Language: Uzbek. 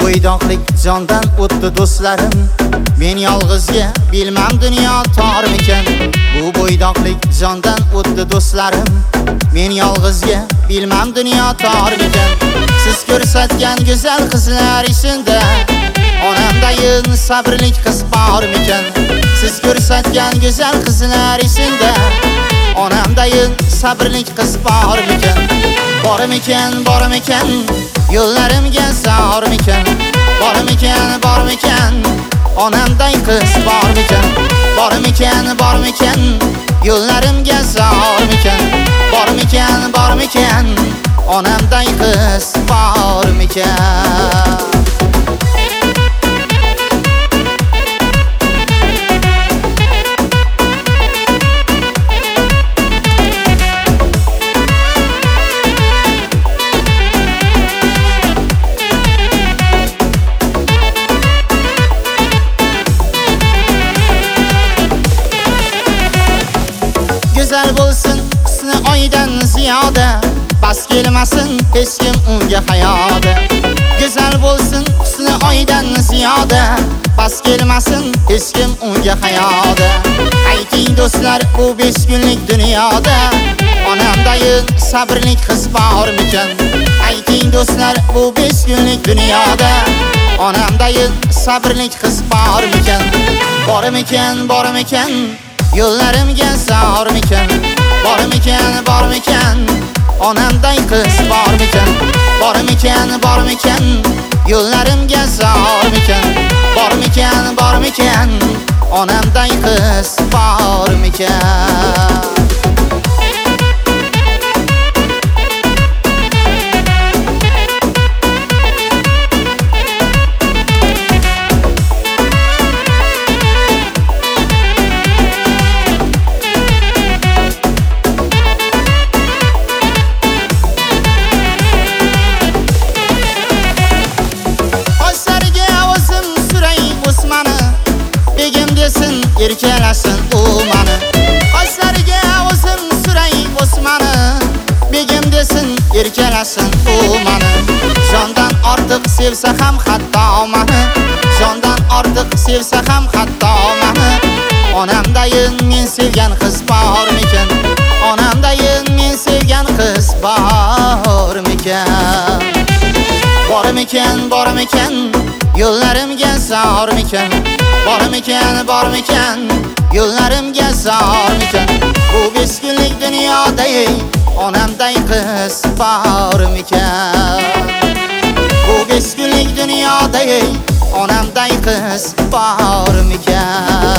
bo'ydoqlik jondan o'tdi do'stlarim. Men yolg'izga bilmam dunyo tormikan. Bu bo'ydoqlik jondan o'tdi do'stlarim. Men yolg'izga bilmam dunyo tormikan. Siz ko'rsatgan go'zal qizlar ichida onamdayin sabrlik qiz bormikan. Siz ko'rsatgan go'zal qizlar ichida onamdayin sabrlik qiz bormikan. Bormikan yo'llarimga zormikan. Bormikan onamday qiz bormikan. Bormikan yo'llarimga zormikan. Bormikan onamday qiz bormikan. Güzel bo'lsin husni oydan ziyoda, bas kelmasin hech kim unga hayoda. Güzel bo'lsin husni oydan ziyoda, bas kelmasin hech kim unga hayoda. Ayting do'stlar, bu 5 kunlik dunyoda onamdayin sabrlik qiz bormikan. Ayting do'stlar, bu 5 kunlik dunyoda onamdayin sabrlik qiz bormikan. Bormikan yo'llarimga zormikan. Bormikan onamday qiz bormikan. Bormikan yo'llarimga zormikan. Bormikan onamday qiz bormikan. Erkalasin u mani, qoshlariga o'zim suray o'smani. Begim desin, erkalasin u mani. Jondan ortiq sevsa ham hatto mani. Jondan ortiq sevsa ham hatto mani. Onamdayin men sevgan qiz bormikan. Onamdayin men sevgan qiz bormikan. Bormikan yo'llarimga zormikan. Bormikan yo'llarimga zormikan. Bu 5 kunlik dunyoda onamday qiz bormikan. Bu 5 kunlik dunyoda onamday qiz bormikan.